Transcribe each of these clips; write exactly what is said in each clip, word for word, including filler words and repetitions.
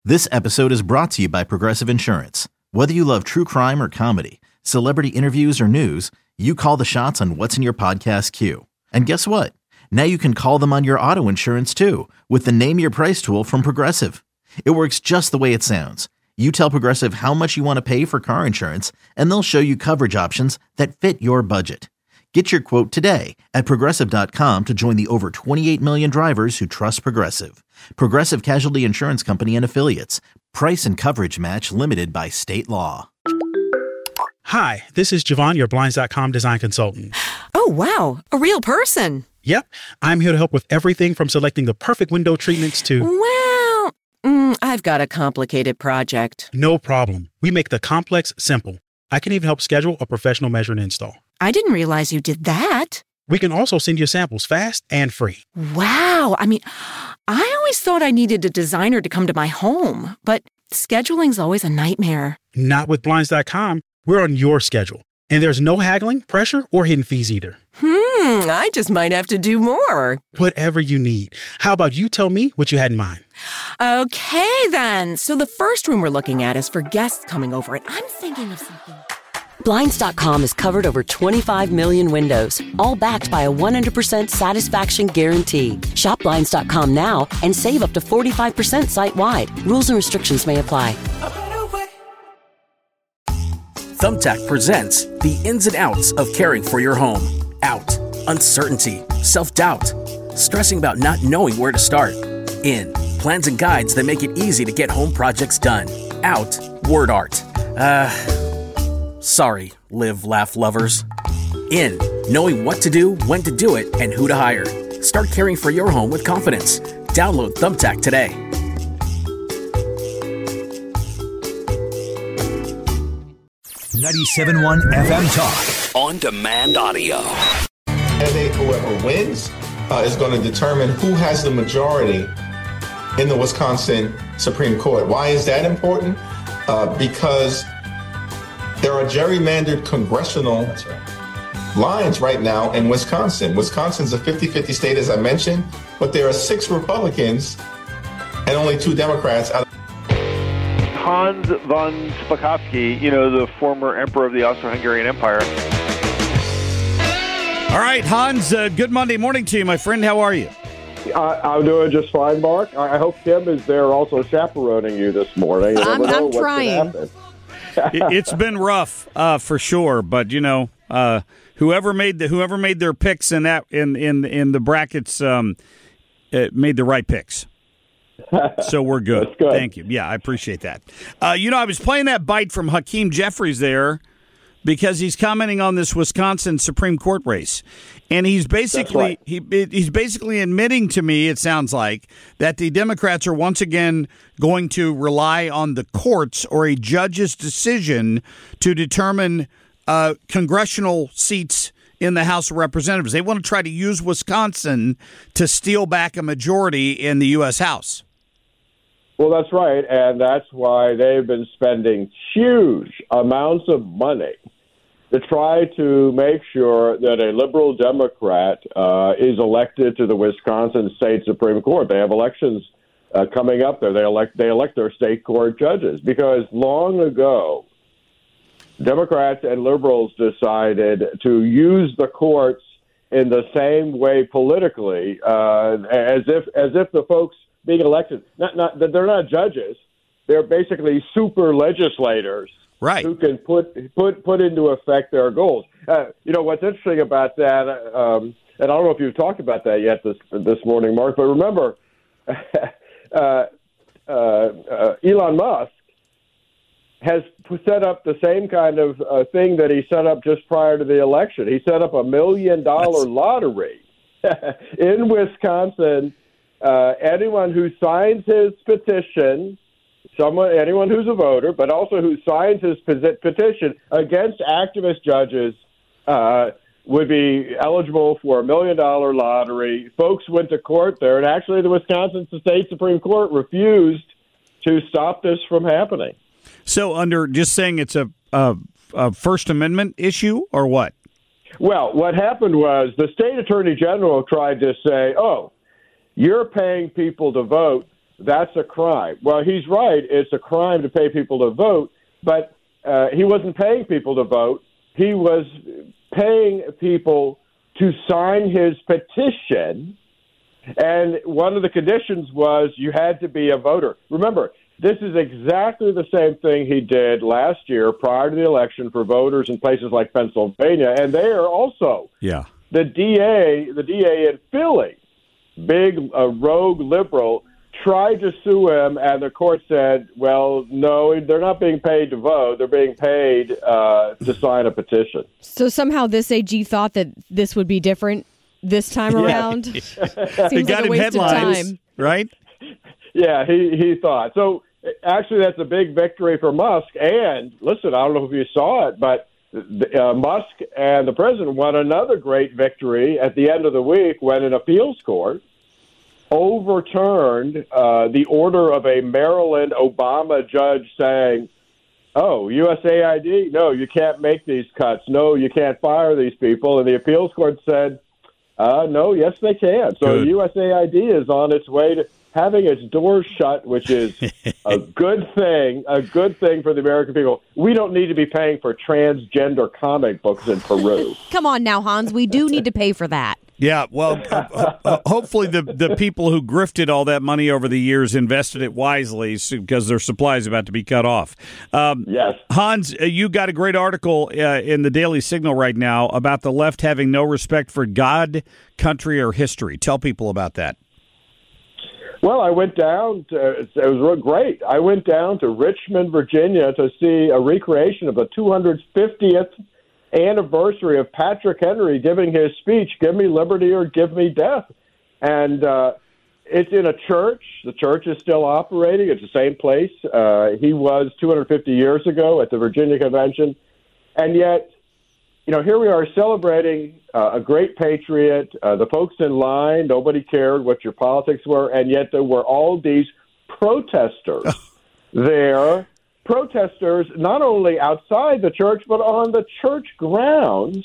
This episode is brought to you by Progressive Insurance. Whether you love true crime or comedy, celebrity interviews or news, you call the shots on what's in your podcast queue. And guess what? Now you can call them on your auto insurance too with the Name Your Price tool from Progressive. It works just the way it sounds. You tell Progressive how much you want to pay for car insurance, and they'll show you coverage options that fit your budget. Get your quote today at Progressive dot com to join the over twenty-eight million drivers who trust Progressive. Progressive Casualty Insurance Company and Affiliates. Price and coverage match limited by state law. Hi, this is Javon, your Blinds dot com design consultant. Oh, wow. A real person. Yep. I'm here to help with everything from selecting the perfect window treatments to... Well, mm, I've got a complicated project. No problem. We make the complex simple. I can even help schedule a professional measure and install. I didn't realize you did that. We can also send you samples fast and free. Wow. I mean, I always thought I needed a designer to come to my home, but scheduling's always a nightmare. Not with Blinds dot com. We're on your schedule. And there's no haggling, pressure, or hidden fees either. Hmm, I just might have to do more. Whatever you need. How about you tell me what you had in mind? Okay, then. So the first room we're looking at is for guests coming over, and I'm thinking of something. Blinds dot com has covered over twenty-five million windows, all backed by a one hundred percent satisfaction guarantee. Shop Blinds dot com now and save up to forty-five percent site-wide. Rules and restrictions may apply. Thumbtack presents the ins and outs of caring for your home. Out, uncertainty, self-doubt, stressing about not knowing where to start. In, plans and guides that make it easy to get home projects done. Out, word art. Uh... Sorry, live, laugh lovers. In, knowing what to do, when to do it, and who to hire. Start caring for your home with confidence. Download Thumbtack today. ninety-seven point one F M Talk. On demand audio. Candidate, whoever wins, uh, is going to determine who has the majority in the Wisconsin Supreme Court. Why is that important? Uh, because there are gerrymandered congressional lines right now in Wisconsin. Wisconsin's a fifty-fifty state, as I mentioned, but there are six Republicans and only two Democrats out of Hans von Spakovsky, you know, the former emperor of the Austro-Hungarian Empire. All right, Hans, uh, good Monday morning to you, my friend. How are you? Uh, I'm doing just fine, Mark. I hope Kim is there also chaperoning you this morning. You I'm, never know I'm what trying. could happen. It's been rough uh, for sure, but you know, uh, whoever made the whoever made their picks in that in in in the brackets um, uh, made the right picks. So we're good. good. Thank you. Yeah, I appreciate that. Uh, you know, I was playing that bite from Hakeem Jeffries there because he's commenting on this Wisconsin Supreme Court race, and he's basically right. he he's basically admitting to me, it sounds like, that the Democrats are once again going to rely on the courts or a judge's decision to determine uh, congressional seats in the House of Representatives. They want to try to use Wisconsin to steal back a majority in the U S House. Well, that's right, and that's why they've been spending huge amounts of money to try to make sure that a liberal Democrat uh, is elected to the Wisconsin State Supreme Court. They have elections uh, coming up there. They elect they elect their state court judges because long ago, Democrats and liberals decided to use the courts in the same way politically, uh, as if as if the folks being elected, not not they're not judges, they're basically super legislators, right? Who can put put put into effect their goals. Uh, you know what's interesting about that, um, and I don't know if you've talked about that yet this this morning, Mark. But remember, uh, uh, uh, Elon Musk has set up the same kind of uh, thing that he set up just prior to the election. He set up a million dollar lottery in Wisconsin. Uh, anyone who signs his petition, someone, anyone who's a voter, but also who signs his petition against activist judges, uh, would be eligible for a million dollar lottery. Folks went to court there, and actually the Wisconsin State Supreme Court refused to stop this from happening. So under just saying it's a, a, a First Amendment issue or what? Well, what happened was the state attorney general tried to say, oh, you're paying people to vote, that's a crime. Well, he's right. It's a crime to pay people to vote, but uh, he wasn't paying people to vote. He was paying people to sign his petition, and one of the conditions was you had to be a voter. Remember, this is exactly the same thing he did last year prior to the election for voters in places like Pennsylvania, and they are also yeah. the D A, the D A in Philly, big uh, rogue liberal, tried to sue him, and the court said, well, no, they're not being paid to vote. They're being paid uh, to sign a petition. So somehow this A G thought that this would be different this time Yeah. around? They Seems got like a him waste headlines, of time. right? Yeah, he, he thought. So actually that's a big victory for Musk. And listen, I don't know if you saw it, but uh, Musk and the president won another great victory at the end of the week when an appeals court overturned uh, the order of a Maryland Obama judge saying, oh, U S A I D, no, you can't make these cuts. No, you can't fire these people. And the appeals court said, uh, no, yes, they can. So Good. U S A I D is on its way to having its doors shut, which is a good thing, a good thing for the American people. We don't need to be paying for transgender comic books in Peru. Come on now, Hans. We do need to pay for that. Yeah, well, uh, uh, hopefully the, the people who grifted all that money over the years invested it wisely because their supply is about to be cut off. Um, yes. Hans, uh, you got a great article uh, in the Daily Signal right now about the left having no respect for God, country, or history. Tell people about that. Well, I went down to, it was real great. I went down to Richmond, Virginia to see a recreation of the two hundred fiftieth anniversary of Patrick Henry giving his speech, "Give me liberty or give me death." And uh, it's in a church. The church is still operating. It's the same place uh, he was two hundred fifty years ago at the Virginia Convention. And yet, you know, here we are celebrating uh, a great patriot. Uh, the folks in line, nobody cared what your politics were, and yet there were all these protesters there. Protesters not only outside the church, but on the church grounds,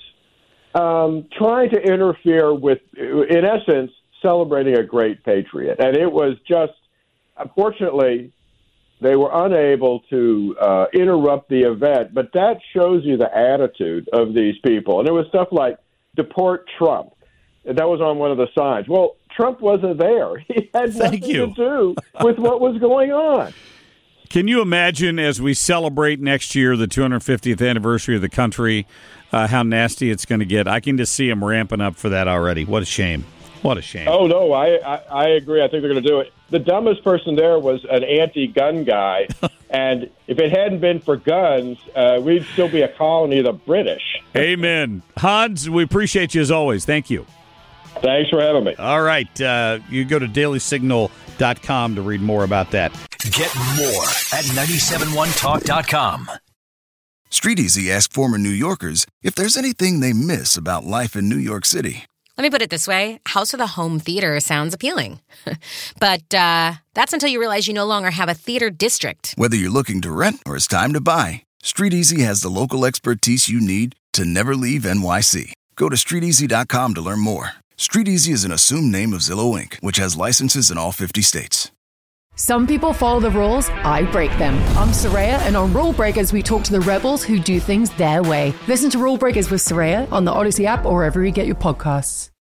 um, trying to interfere with, in essence, celebrating a great patriot. And it was just, unfortunately, they were unable to uh, interrupt the event. But that shows you the attitude of these people. And it was stuff like, deport Trump. That was on one of the signs. Well, Trump wasn't there. He had Thank nothing you. to do with what was going on. Can you imagine as we celebrate next year the two hundred fiftieth anniversary of the country, uh, how nasty it's going to get? I can just see them ramping up for that already. What a shame. What a shame. Oh, no, I, I, I agree. I think they're going to do it. The dumbest person there was an anti-gun guy, and if it hadn't been for guns, uh, we'd still be a colony of the British. Amen. Hans, we appreciate you as always. Thank you. Thanks for having me. All right. Uh, you go to daily signal dot com to read more about that. Get more at nine seven one talk dot com. Street Easy asked former New Yorkers if there's anything they miss about life in New York City. Let me put it this way. House with a home theater sounds appealing. But uh, that's until you realize you no longer have a theater district. Whether you're looking to rent or it's time to buy, Street Easy has the local expertise you need to never leave N Y C. Go to street easy dot com to learn more. Street Easy is an assumed name of Zillow Incorporated, which has licenses in all fifty states. Some people follow the rules, I break them. I'm Soraya, and on Rule Breakers, we talk to the rebels who do things their way. Listen to Rule Breakers with Soraya on the Odyssey app or wherever you get your podcasts.